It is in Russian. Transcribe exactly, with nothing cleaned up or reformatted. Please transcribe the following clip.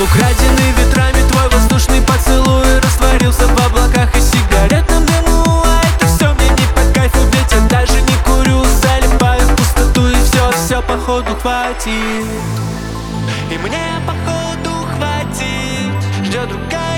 Украденный ветрами твой воздушный поцелуй растворился в облаках и сигаретном дыму. А это все мне не по кайфу, ведь я даже не курю. Залипаю в пустоту и все, все походу хватит. И мне походу хватит. Ждет другая